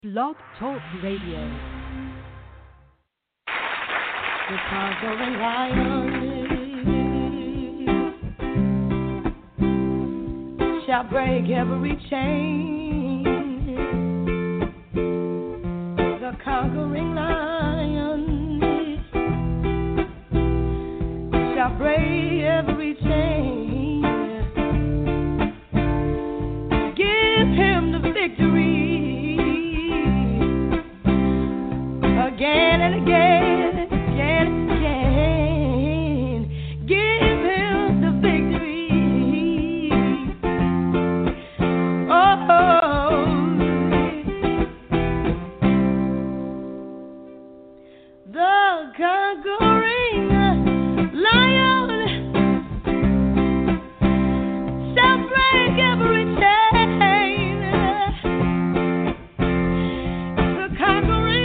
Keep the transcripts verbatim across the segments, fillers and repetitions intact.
Blog Talk Radio. The conquering lion shall break every chain. The conquering lion shall break every chain. Give him the victory. Again and again, again and again, give him the victory. Oh, the conquering lion shall break every chain. The conquering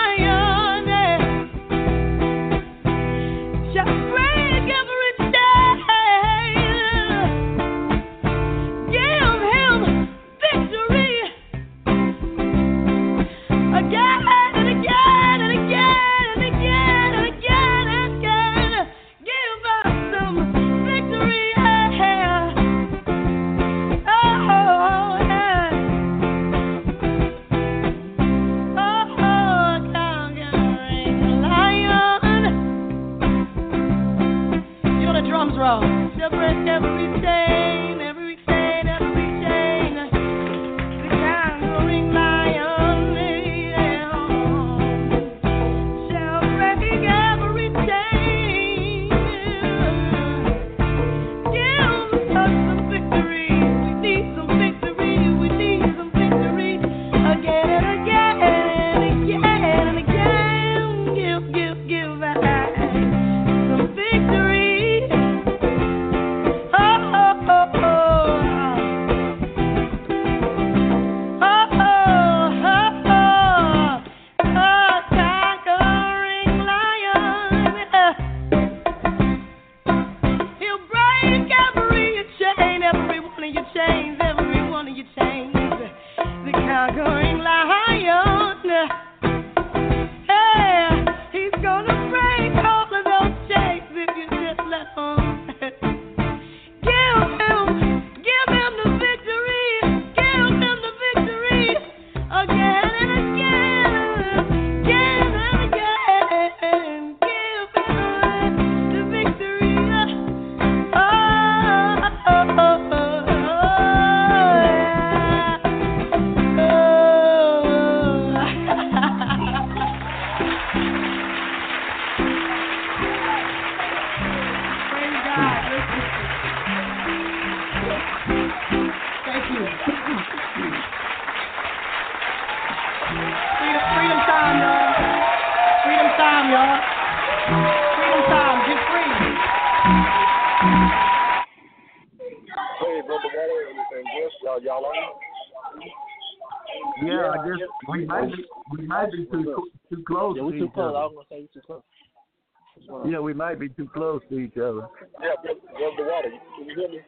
Yeah, we might be too close to each other. Yeah, rub the water. Can you hear me?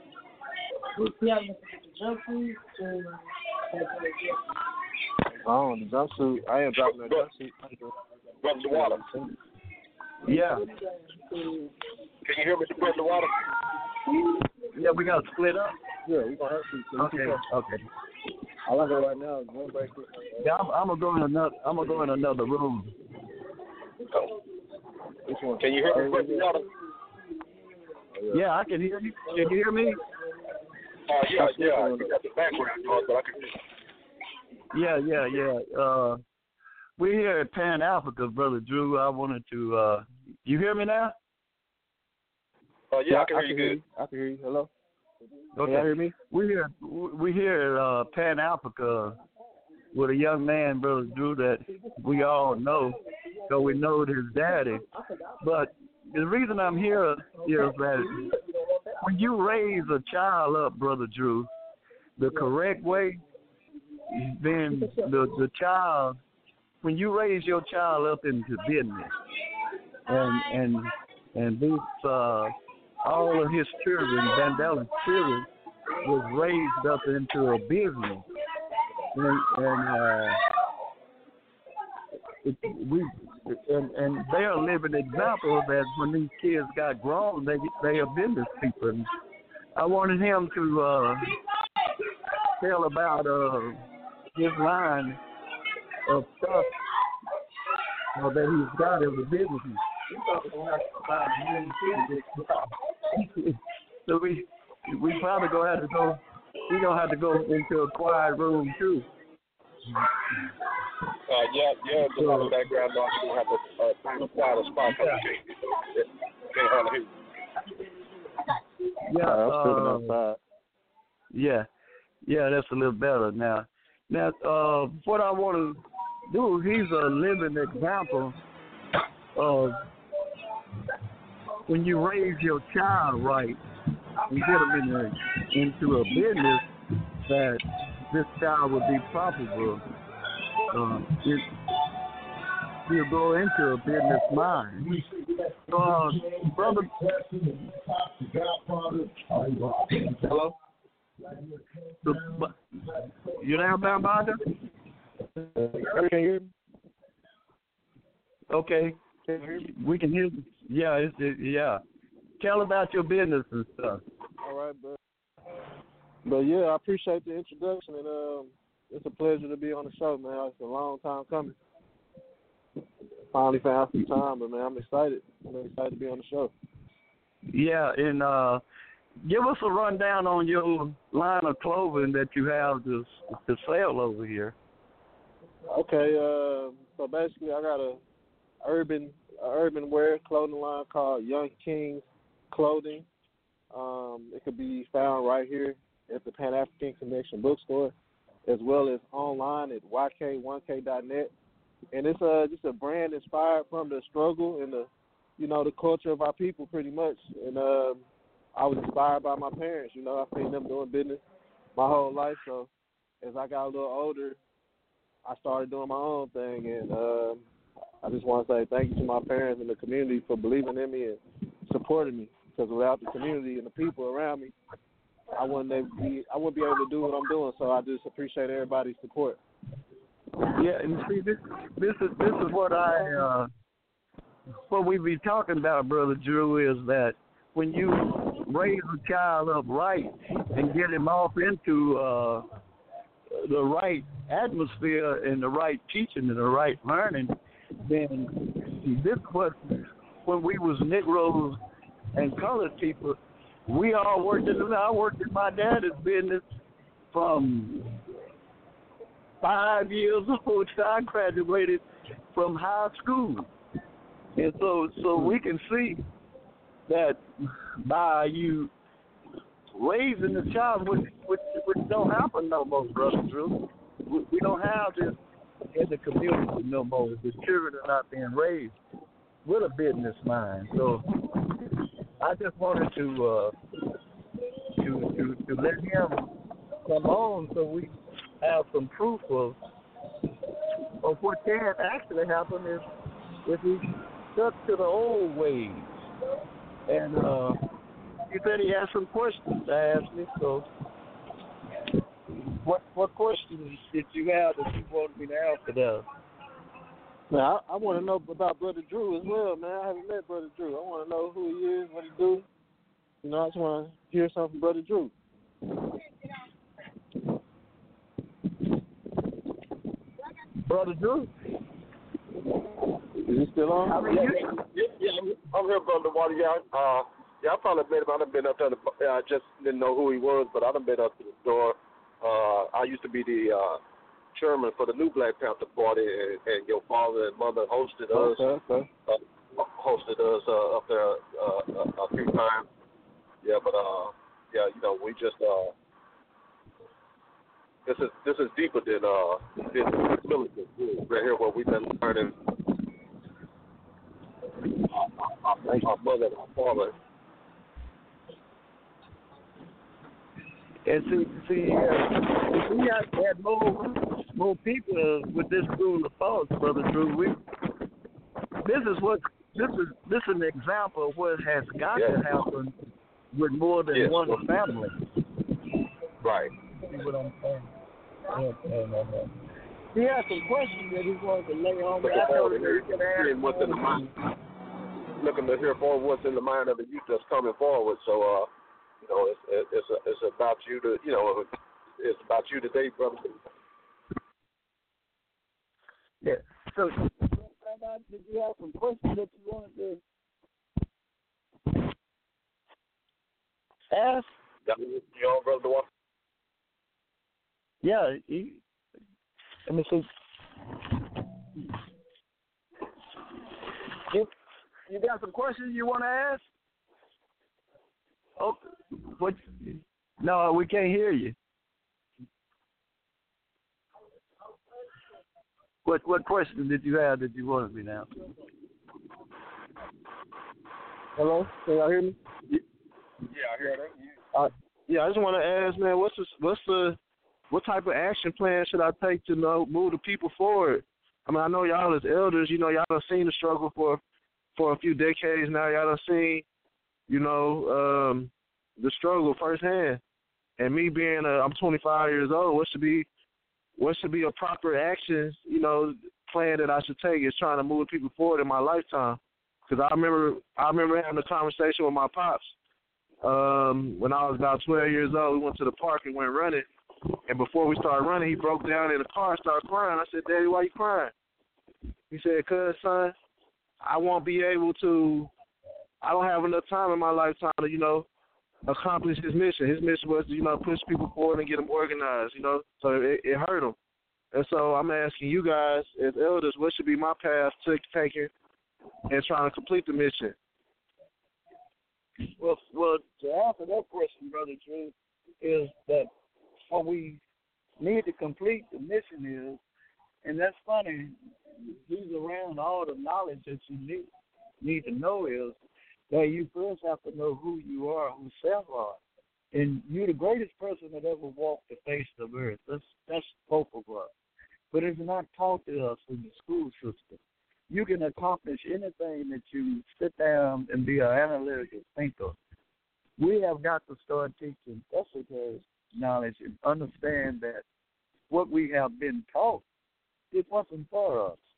Yeah, the jumpsuit. Oh, the jumpsuit. I am dropping that jumpsuit. Rub the water. Yeah. Can you hear me? Rub the water. Yeah, we got to split up. Yeah, we're gonna have to. Okay. Okay. I like it right now. Going back. Yeah, I'm, I'm gonna go in another. I'm gonna go in another room. Oh. Which one? Can you hear me? Rub the water. Yeah, I can hear you. Can you hear me? Oh uh, yeah, yeah. You got the background noise, but I can hear. Yeah, yeah, yeah. Uh, we're here at Pan Africa, Brother Drew. I wanted to. Uh, you hear me now? Oh uh, yeah, yeah, I can hear I you. Can good. I can hear you. Hello. Okay. Can you hear me? We're here. We're here at uh, Pan Africa with a young man, Brother Drew, that we all know, so we know his daddy. But the reason I'm here is that when you raise a child up, Brother Drew, the correct way, then the the child, when you raise your child up into business, and and and this uh, all of his children, Vandela's children, was raised up into a business, and, and uh, it, we and and they're a living example that when these kids got grown, they they are business people. And I wanted him to uh, tell about uh, his line of stuff uh, that he's got as a businessman. So we we probably gonna have to go. We gonna have to go into a quiet room too. Uh, yeah, yeah, just on the background noise. You have to uh, find a quiet spot. Yeah. Can't hardly hear you. Yeah, I'm sitting uh, outside. yeah, yeah, that's a little better now. Now, uh, what I want to do, he's a living example of when you raise your child right and get them in a, into a business that this child will be profitable. Uh, it, he'll go into a business mind. Uh, brother, Hello? the, you there, Bambada? Can you hear me? Okay, we can hear you. Yeah, it's, it, yeah. Tell about your business and stuff. All right, but but yeah, I appreciate the introduction, and um, it's a pleasure to be on the show, man. It's a long time coming. Finally found some time, but man, I'm excited. I'm excited to be on the show. Yeah, and uh, give us a rundown on your line of clothing that you have to to sell over here. Okay, uh, so basically, I got a urban a urban wear clothing line called Young Kings Clothing. Um, it could be found right here at the Pan African Connection bookstore, as well as online at y k one k dot net. And it's uh, just a brand inspired from the struggle and the, you know, the culture of our people, pretty much. And uh, I was inspired by my parents. You know, I've seen them doing business my whole life. So as I got a little older, I started doing my own thing. And uh, I just want to say thank you to my parents and the community for believing in me and supporting me. Because without the community and the people around me, I wouldn't be I wouldn't be able to do what I'm doing. So I just appreciate everybody's support. Yeah, and see, this this is this is what I uh, what we be talking about, Brother Drew, is that when you raise a child up right and get him off into uh, the right atmosphere and the right teaching and the right learning, then this was when we was Negroes and colored people. We all worked in. I worked in my dad's business from five years old till I graduated from high school, and so so we can see that by you raising the child, which which, which don't happen no more, Brother Drew. We, we don't have this in the community no more. The children are not being raised with a business mind. So I just wanted to uh, to, to to let him come on so we have some proof of of what can actually happen if if we stuck to the old ways. And uh, he said he had some questions to ask me. So what what questions did you have that you wanted me to answer there? Now, I, I want to know about Brother Drew as well, man. I haven't met Brother Drew. I want to know who he is, what he do. You know, I just want to hear something from Brother Drew. Brother Drew? Is he still on? I mean, yeah, you, yeah, yeah, I'm here, Brother Water. Yeah, uh, yeah, I probably met him. I done been up there. The, uh, I just didn't know who he was, but I done been up to the door. Uh, I used to be the uh, chairman for the new Black Panther Party, and, and your father and mother hosted us. Okay, okay. Uh, hosted us uh, up there uh, a, a few times. Yeah, but uh, yeah, you know, we just uh, this is this is deeper than uh, than military. Right here, what we've been learning. Our, our mother and our father. And see, see, uh, if we had, had more more people with this school of thought, Brother Drew, we this is what this is this is an example of what has got yes. to happen with more than yes. one family. Right. See what I'm saying? Yeah, yeah, yeah, yeah. he had some questions that he wanted to lay on me. Looking I told forward to him that he could ask hearing what's in the mind. Looking to hear for what's in the mind of the youth that's coming forward. So, uh, you know, it's it's it's about you to, you know, it's about you today, brother. Yeah. So, did you have some questions that you wanted to ask? You know, brother. Walker? Yeah. He, let me see. You, you got some questions you want to ask? Oh, what? No, we can't hear you. What what question did you have that you wanted me now? Hello, can y'all hear me? Yeah, I hear that. Uh, yeah, I just want to ask, man, what's the, what's the what type of action plan should I take to know, move the people forward? I mean, I know y'all as elders, you know, y'all done seen the struggle for for a few decades now. Y'all done seen, you know, um, the struggle firsthand. And me being, a, I'm twenty-five years old. What should be, what should be a proper action, you know, plan that I should take is trying to move people forward in my lifetime. Because I remember, I remember having a conversation with my pops um, when I was about twelve years old. We went to the park and went running. And before we started running, he broke down in the car and started crying. I said, "Daddy, why you crying?" He said, "Cuz, son, I won't be able to, I don't have enough time in my lifetime to, you know, accomplish his mission. His mission was to, you know, push people forward and get them organized, you know, so it, it hurt him." And so I'm asking you guys as elders, what should be my path to taking and trying to complete the mission? Well, well, to answer that question, Brother Drew, is that what we need to complete the mission is, and that's funny, he's around all the knowledge that you need, need to know is that you first have to know who you are, who self are. And you're the greatest person that ever walked the face of earth. That's, that's both of us. But it's not taught to us in the school system. You can accomplish anything that you sit down and be an analytical thinker. We have got to start teaching esoteric knowledge and understand that what we have been taught, it wasn't for us.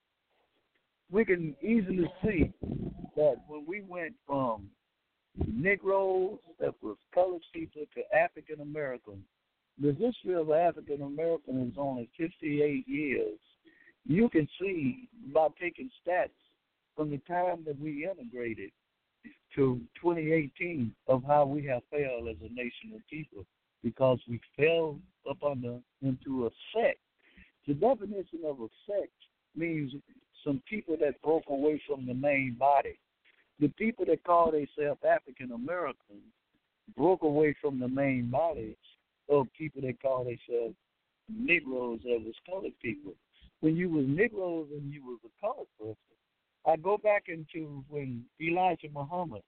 We can easily see that when we went from Negroes that was colored people to African Americans, the history of African American is only fifty-eight years. You can see by taking stats from the time that we integrated to twenty eighteen of how we have failed as a nation of people because we fell up under into a sect. The definition of a sect means some people that broke away from the main body. The people that call themselves African Americans broke away from the main body of people that call themselves Negroes that was colored people. When you was Negroes and you was a colored person, I go back into when Elijah Muhammad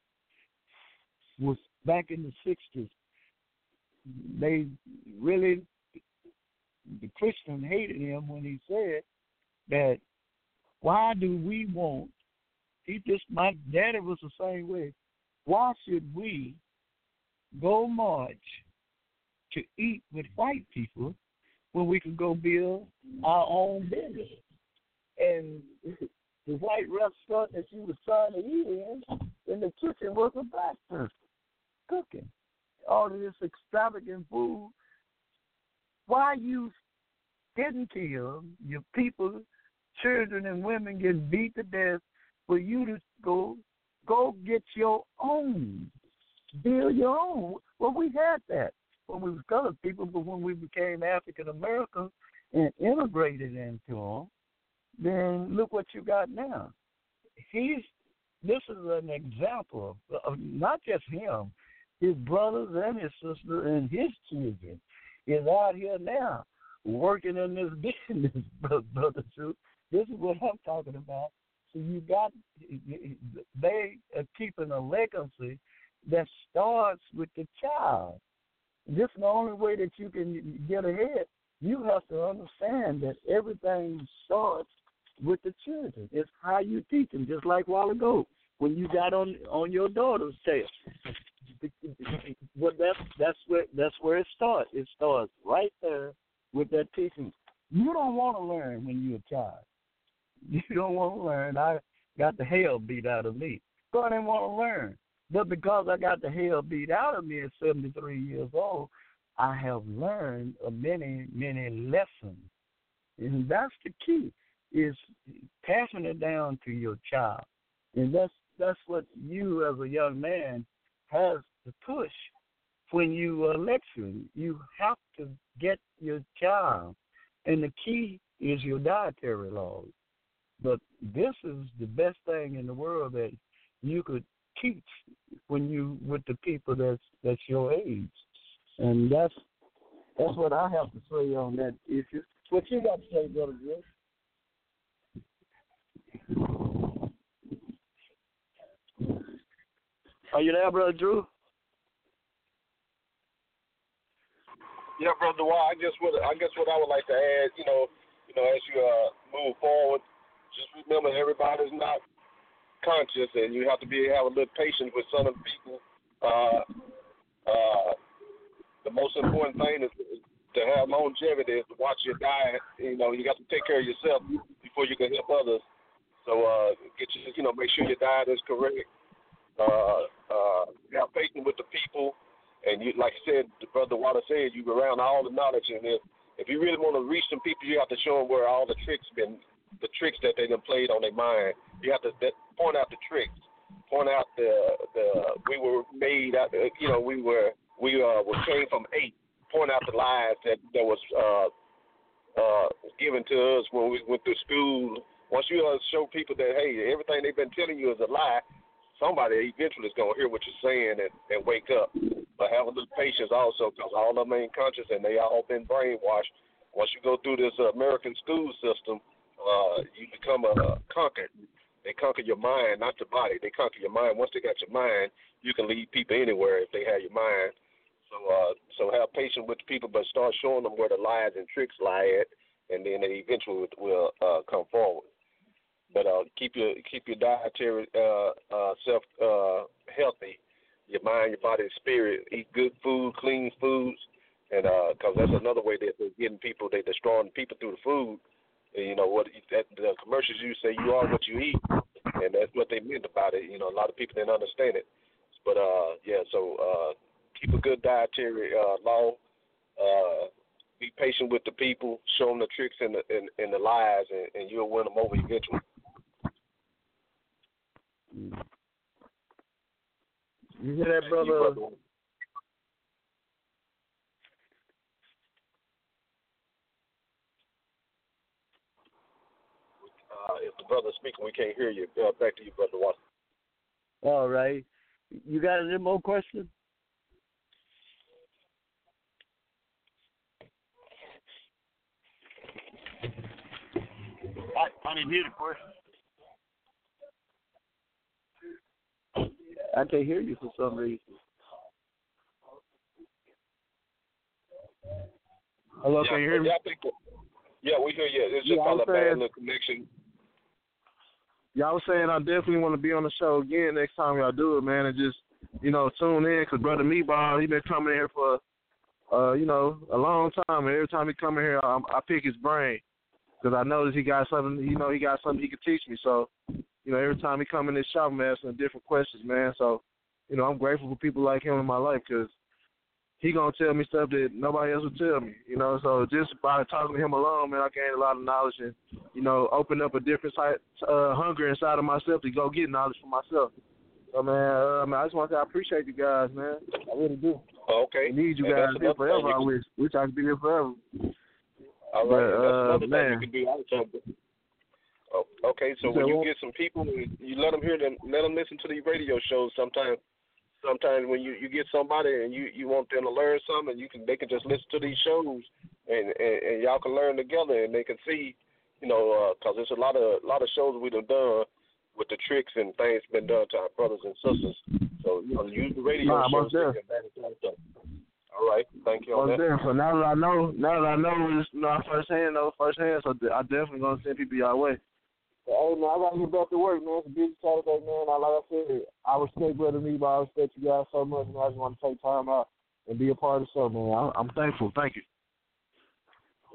was back in the sixties. They really, the Christian hated him when he said that, why do we want, he just, my daddy was the same way, why should we go march to eat with white people when we can go build our own business? And the white restaurant that you was trying to eat in, in the kitchen was a black person cooking all of this extravagant food. Why you getting killed, your people, children and women get beat to death for you to go go get your own, build your own? Well, we had that when we were colored people, but when we became African Americans and integrated into them, then look what you got now. He's this is an example of, of not just him, his brothers and his sisters and his children is out here now working in this business, Brother Truth. This is what I'm talking about. So you got, they are keeping a legacy that starts with the child. This is the only way that you can get ahead. You have to understand that everything starts with the children. It's how you teach them, just like a while ago when you got on on your daughter's tail. Well, that's that's where that's where it starts. It starts right there with that teaching. You don't want to learn when you're a child. You don't want to learn. I got the hell beat out of me. So I didn't want to learn. But because I got the hell beat out of me at seventy-three years old, I have learned a many, many lessons. And that's the key, is passing it down to your child. And that's that's what you as a young man has to push when you uh, lecture. You have to get your child. And the key is your dietary laws. But this is the best thing in the world that you could teach when you with the people that's that's your age. And that's that's what I have to say on that issue. What you got to say, Brother Drew? Are you there, Brother Drew? Yeah, Brother Wall, I guess what I guess what I would like to add, you know, you know, as you uh, move forward, just remember everybody's not conscious, and you have to be have a little patience with some of the people. Uh, uh, the most important thing is to have longevity, is to watch your diet. You know, you got to take care of yourself before you can help others. So uh, get you, you know, make sure your diet is correct. Uh, uh, have patience with the people, and you, like I said, the Brother Water said, you around all the knowledge, and if if you really want to reach some people, you have to show them where all the tricks been, the tricks that they done played on their mind. You have to that, point out the tricks, point out the the we were made out, you know, we were we uh we came from eight. Point out the lies that that was uh uh given to us when we went through school. Once you uh, show people that hey, everything they've been telling you is a lie, somebody eventually is gonna hear what you're saying and, and wake up. But have a little patience also, because all of them ain't conscious and they all been brainwashed. Once you go through this uh, American school system, uh, you become a uh, conquered. They conquer your mind, not your body. They conquer your mind. Once they got your mind, you can lead people anywhere if they have your mind. So, uh, so have patience with the people, but start showing them where the lies and tricks lie at, and then they eventually will uh, come forward. But uh, keep your keep your dietary uh, uh, self uh, healthy, your mind, your body, and spirit. Eat good food, clean foods, and because uh, that's another way that they're getting people. They're destroying people through the food. And, you know what? That, the commercials you say you are what you eat, and that's what they meant about it. You know, a lot of people didn't understand it. But uh, yeah, so uh, keep a good dietary uh, law. Uh, be patient with the people. Show them the tricks and the and, and the lies, and, and you'll win them over eventually. You hear that, brother? You, brother. Uh, if the brother's speaking, we can't hear you. Uh, back to you, Brother Watson. All right. You got any more questions? I, I didn't hear the question. I can't hear you for some reason. Hello, yeah, can you hear me? Yeah, I think, yeah, we hear you. It's just Yeah, all a saying, bad little connection. Y'all was saying I definitely want to be on the show again next time y'all do it, man, and just, you know, tune in, because Brother Meatball, he been coming here for, uh, you know, a long time, and every time he come in here, I, I pick his brain, because I notice he got something, you know, he got something he could teach me, so, you know, every time he come in this shop, I'm asking different questions, man, so, you know, I'm grateful for people like him in my life, because he going to tell me stuff that nobody else will tell me, you know, so just by talking to him alone, man, I gained a lot of knowledge and, you know, open up a different side, uh, hunger inside of myself to go get knowledge for myself. So, man, uh, man I just want to say I appreciate you guys, man. I really do. Okay. I need you and guys here forever, I wish. Wish I could be here forever. All right, but, and that's uh, another man. thing you can do also. Oh, okay, so when you get some people, you let them hear them, let them listen to these radio shows sometimes. Sometimes when you, you get somebody and you, you want them to learn something, you can they can just listen to these shows and, and, and y'all can learn together and they can see, you know, because uh, there's a lot of a lot of shows we've done with the tricks and things been done to our brothers and sisters. So you know, use the radio nah, shows. There. All right, thank you on that. There. So now that I know, now that I know, it's not firsthand, though, firsthand. So I definitely gonna send people y'all way. Hey, man, I got to get back to work, man. It's a busy Saturday, man. I, like I said, I respect Brother Meatball. I respect you guys so much, man. I just want to take time out and be a part of the show, man. I'm, I'm thankful. Thank you.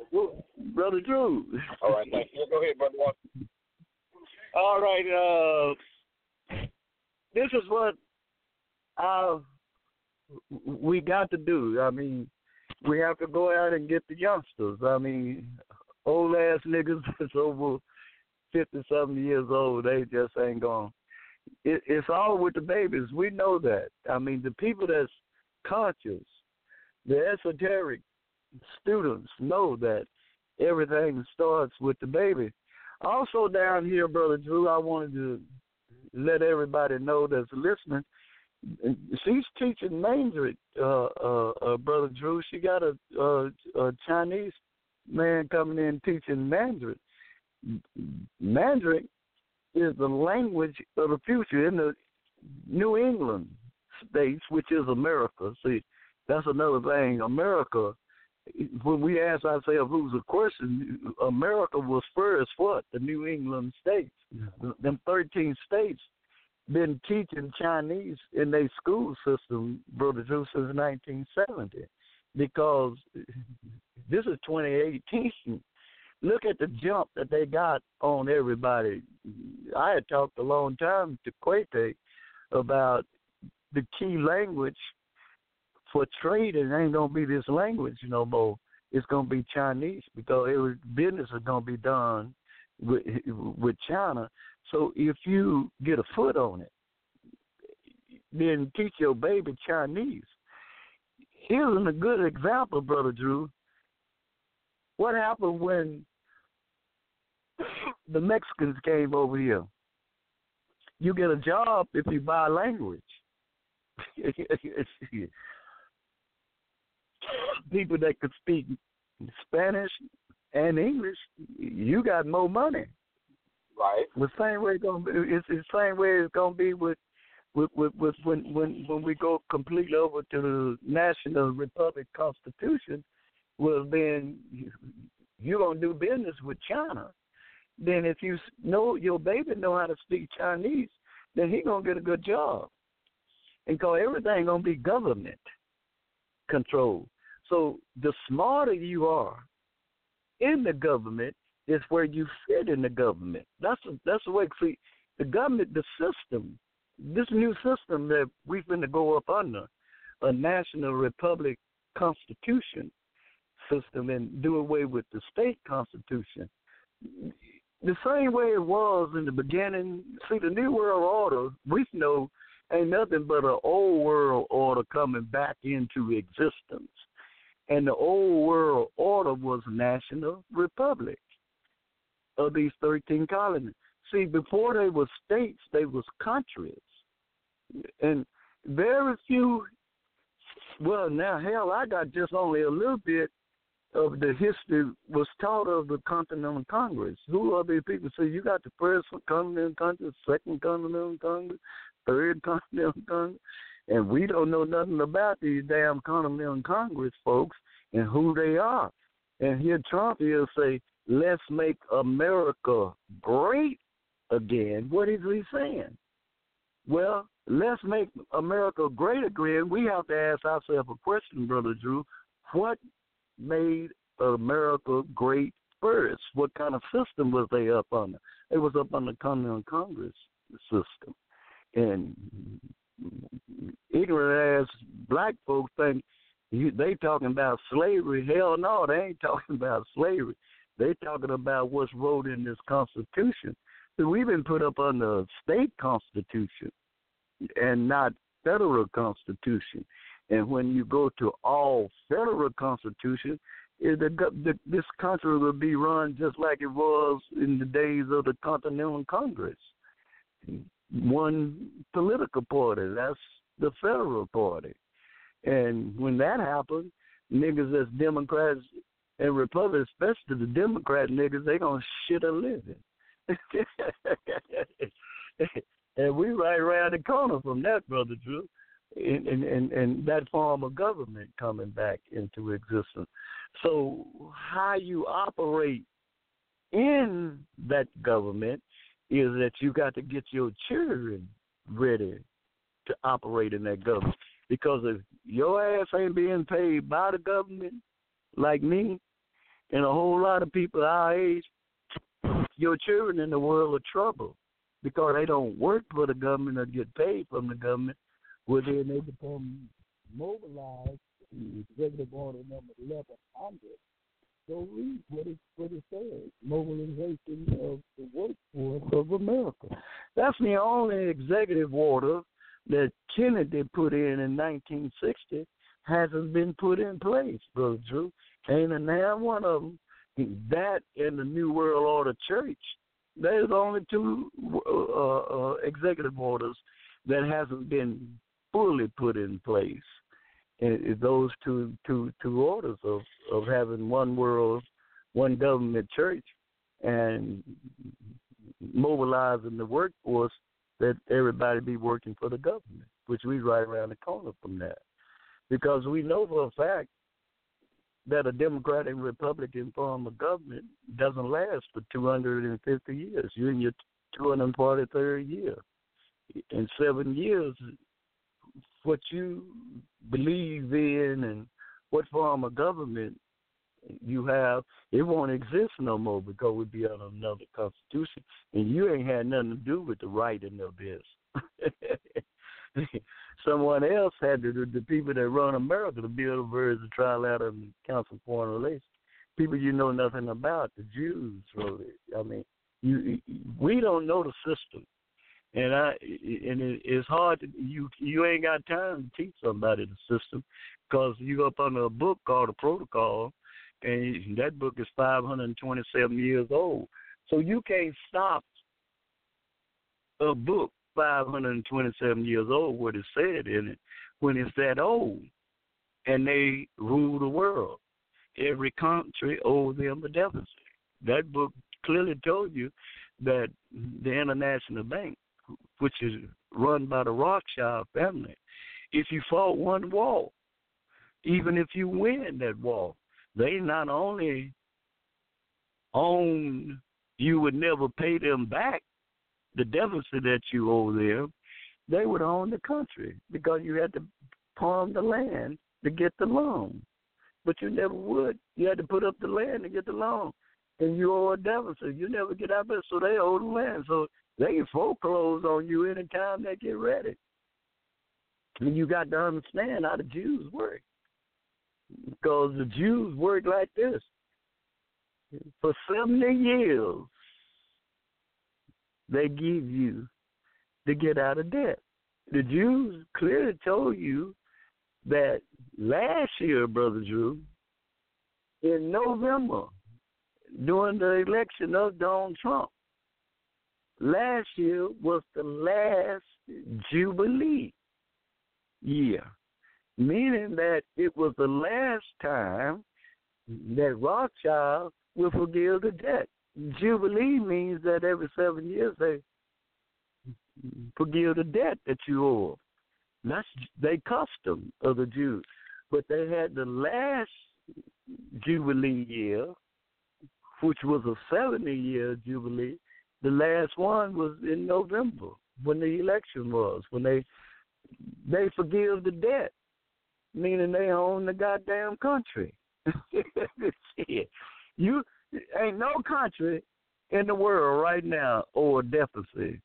Brother Drew. All right, thank you. Go ahead, Brother Watson. All right, uh, this is what uh, we got to do. I mean, we have to go out and get the youngsters. I mean, old ass niggas that's over fifty, seventy years old, they just ain't going. It, it's all with the babies. We know that. I mean, the people that's conscious, the esoteric students know that everything starts with the baby. Also down here, Brother Drew, I wanted to let everybody know that's listening, she's teaching Mandarin, uh, uh, uh, Brother Drew. She got a, a, a Chinese man coming in teaching Mandarin. Mandarin is the language of the future in the New England states, which is America. See, that's another thing. America, when we ask ourselves who's the question, America was first what? The New England states. Them thirteen states been teaching Chinese in their school system, Brother Drew, since nineteen seventy, because this is twenty eighteen. Look at the jump that they got on everybody. I had talked a long time to Kwete about the key language for trade. It ain't going to be this language no more. It's going to be Chinese because every business is going to be done with, with China. So if you get a foot on it, then teach your baby Chinese. Here's a good example, Brother Drew. What happened when the Mexicans came over here? You get a job if you buy language. People that could speak Spanish and English, you got more money. Right. The same way it's gonna be, it's the same way it's gonna be with with, with, with when when when we go completely over to the National Republic Constitution. Well, then you're gonna do business with China. Then if you know your baby know how to speak Chinese, then he gonna get a good job. And cause everything gonna be government control. So the smarter you are in the government is where you fit in the government. That's a, that's the way. See, the government, the system, this new system that we've been to go up under, a national republic constitution system, and do away with the state constitution. The same way it was in the beginning. See, the New World Order, we know, ain't nothing but an old world order coming back into existence. And the old world order was national republic of these thirteen colonies. See, before they were states, they was countries. And very few, well, now, hell, I got just only a little bit of the history was taught of the Continental Congress. Who are these people? So you got the first Continental Congress, second Continental Congress, third Continental Congress, and we don't know nothing about these damn Continental Congress folks and who they are. And here Trump will say, let's make America great again. What is he saying? Well, let's make America great again. We have to ask ourselves a question, Brother Drew. What made America great first? What kind of system was they up under? It was up under the Continental Congress system. And ignorant ass black folks think you, they talking about slavery. Hell no, they ain't talking about slavery. They talking about what's wrote in this Constitution. So we've been put up under a state constitution and not federal constitution. And when you go to all federal constitution, it, the, the, this country will be run just like it was in the days of the Continental Congress. One political party, that's the federal party. And when that happens, niggas that's Democrats and Republicans, especially the Democrat niggas, they gonna shit a living. And we right around the corner from that, Brother Drew, and, and, and, and that form of government coming back into existence. So how you operate in that government is that you got to get your children ready to operate in that government. Because if your ass ain't being paid by the government, like me, And a whole lot of people our age, your children in the world of trouble because they don't work for the government or get paid from the government. Well, then they become mobilized. Executive Order number eleven hundred. So read what it, what it says. Mobilization of the workforce of America. That's the only executive order that Kennedy put in in nineteen sixty hasn't been put in place, Brother Drew. Ain't a damn one of them. That and the New World Order Church. There's only two uh, uh, executive orders that hasn't been fully put in place. And those two, two, two orders of, of having one world, one government church, and mobilizing the workforce that everybody be working for the government, which we right around the corner from that. Because we know for a fact that a Democratic Republican form of government doesn't last for two hundred fifty years. You're in your two hundred forty-third year. In seven years, what you believe in and what form of government you have, it won't exist no more because we'll be under another constitution, and you ain't had nothing to do with the writing of this. Someone else had to do, the people that run America, the Bill of Rights, the Trilateral and Council of Foreign Relations, people you know nothing about, the Jews wrote it. I mean, you, we don't know the system. And I and it, it's hard to you you ain't got time to teach somebody the system because you up under a book called the Protocol, and that book is five hundred twenty-seven years old. So you can't stop a book five hundred twenty-seven years old what it said in it when it's that old, and they rule the world. Every country owes them a deficit. That book clearly told you that the International Bank, which is run by the Rothschild family, if you fought one war, even if you win that war, they not only own, you would never pay them back the deficit that you owe them, they would own the country because you had to farm the land to get the loan. But you never would. You had to put up the land to get the loan. And you owe a deficit. You never get out of it, so they owe the land. So they can foreclose on you anytime they get ready. And you got to understand how the Jews work. Because the Jews work like this. For seventy years, they give you to get out of debt. The Jews clearly told you that last year, Brother Drew, in November, during the election of Donald Trump, last year was the last Jubilee year, meaning that it was the last time that Rothschild will forgive the debt. Jubilee means that every seven years they forgive the debt that you owe. That's their custom of the Jews. But they had the last Jubilee year, which was a seventy-year Jubilee. The last one was in November when the election was, when they they forgive the debt, meaning they own the goddamn country. You ain't no country in the world right now owe a deficit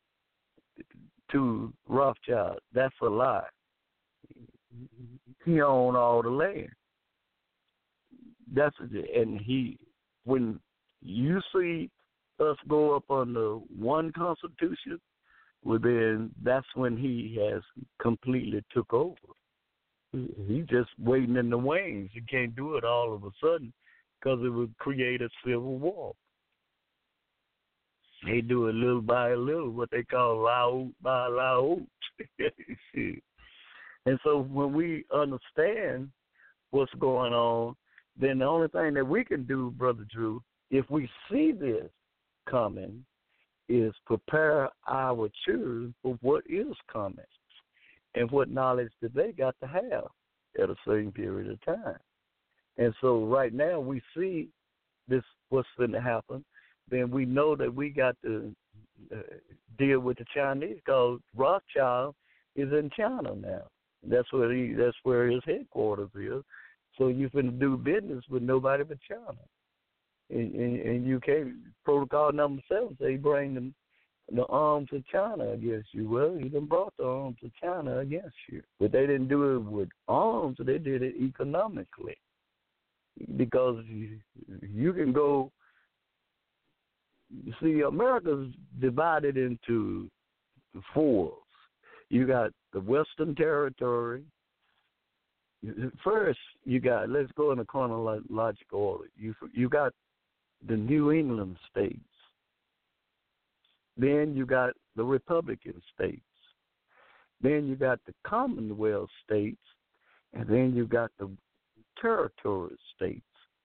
to Rothschild. That's a lie. He owned all the land. That's and he when you see us go up under one constitution, well then that's when he has completely took over. He's just waiting in the wings. He can't do it all of a sudden because it would create a civil war. They do it little by little, what they call laout by laout. And so when we understand what's going on, then the only thing that we can do, Brother Drew, if we see this coming, is prepare our children for what is coming and what knowledge that they got to have at a certain period of time. And so right now we see this, what's going to happen, then we know that we got to uh, deal with the Chinese because Rothschild is in China now. That's where he, that's where his headquarters is. So you finna do business with nobody but China. And, and, and you can't, protocol number seven say bring them the arms of China against you. Well, you done brought the arms of China against you. But they didn't do it with arms, they did it economically. Because you, you can go, see, America's divided into fours. You got the Western Territory. First, you got, let's go in a chronological order. You, you got the New England states. Then you got the Republican states. Then you got the Commonwealth states. And then you got the territory states.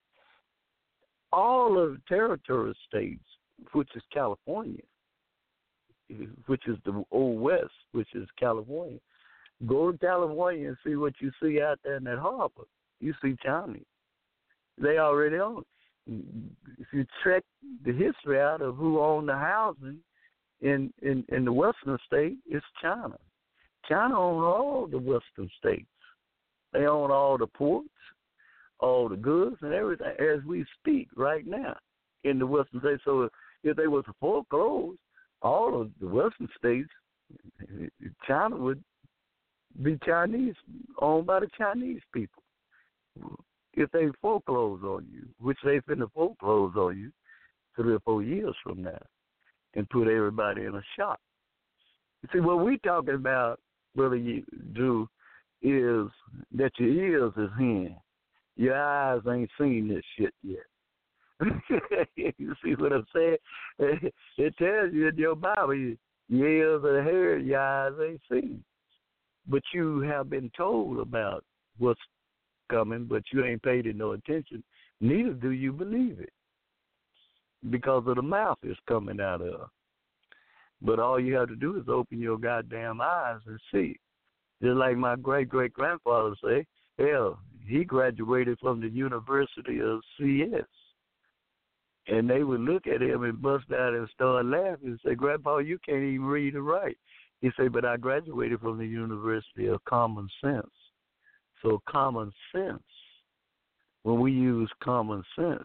All of the territory states, which is California, which is the Old West, which is California. Go to California and see what you see out there in that harbor. You see Chinese. They already own it. If you check the history out of who owned the housing in, in, in the western state, it's China. China owns all the western states. They own all the ports, all the goods, and everything as we speak right now in the western states. So if they were to foreclose all of the western states, China would be Chinese, owned by the Chinese people. If they foreclose on you, which they finna foreclose on you three or four years from now, and put everybody in a shock. You see, what we talking about, Brother Drew, is that your ears is hearing. Your eyes ain't seen this shit yet. You see what I'm saying? It tells you in your Bible, your ears are heard, your eyes ain't seen. But you have been told about what's coming, but you ain't paid it no attention. Neither do you believe it, because of the mouth it's coming out of. But all you have to do is open your goddamn eyes and see. Just like my great-great-grandfather say, hell, he graduated from the University of C S. And they would look at him and bust out and start laughing and say, Grandpa, you can't even read or write. He said, but I graduated from the University of Common Sense. So common sense, when we use common sense,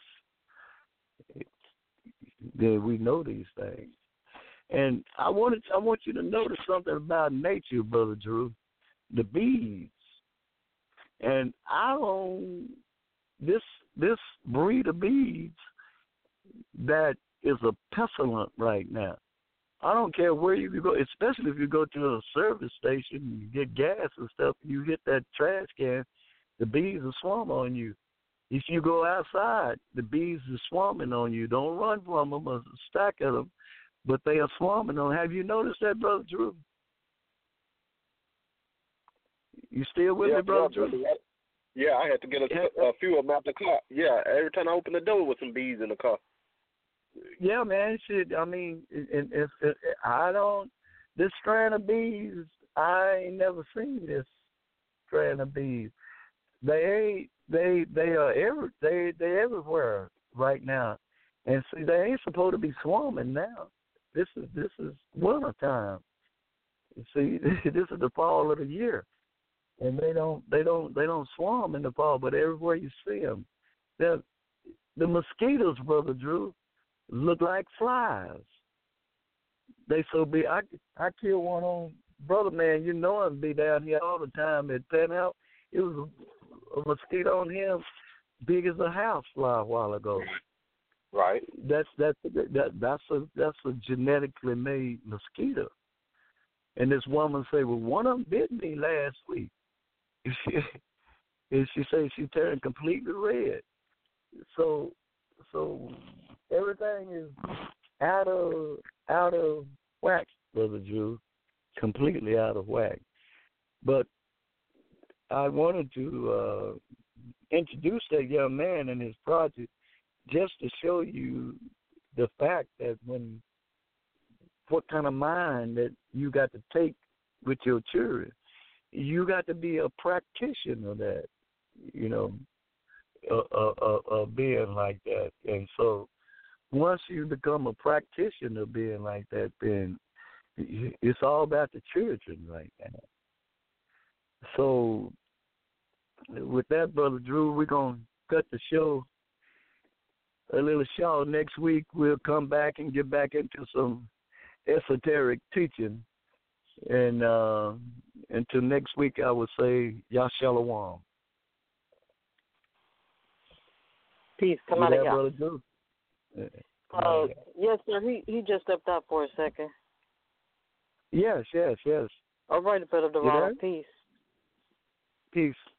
then we know these things. And I wanted, I want you to notice something about nature, Brother Drew, the bees. And I own this this breed of bees that is a pestilent right now. I don't care where you go, especially if you go to a service station and you get gas and stuff, and you hit that trash can, the bees will swarm on you. If you go outside, the bees are swarming on you. Don't run from them or stack at them, but they are swarming on. Have you noticed that, Brother Drew? You still with yeah, me, Brother yeah, Drew? Brother. Yeah, I had to get a, yeah. a few of them out the car. Yeah, every time I open the door with some bees in the car. Yeah, man. Shit. I mean, it, it, it, I don't. This strand of bees, I ain't never seen this strand of bees. They ain't. They they are every. They they everywhere right now, and see, they ain't supposed to be swarming now. This is this is winter time. See, this is the fall of the year, and they don't they don't they don't swarm in the fall, but everywhere you see them, the the mosquitoes, Brother Drew, look like flies. They so big. I I killed one on Brother Man. You know him, be down here all the time at Penthouse. It was a, a mosquito on him, big as a house fly a while ago. Right. That's that's that that's a that's a genetically made mosquito. And this woman say, well, one of them bit me last week. And she, and she say she turned completely red. So so everything is out of out of whack, Brother Drew, completely out of whack. But I wanted to uh, introduce that young man and his project just to show you the fact that when what kind of mind that you got to take with your children, you got to be a practitioner of that, you know, a, a, a, a being like that. And so once you become a practitioner of being like that, then it's all about the children right now. So with that, Brother Drew, we're going to cut the show a little short. Next week, we'll come back and get back into some esoteric teaching. And uh, until next week, I would say, Yah Shalom. Peace. Come out of Brother here. Drew? Uh, yes, sir. He he just stepped out for a second. Yes, yes, yes. All right, Brother Dorado. Peace. Peace.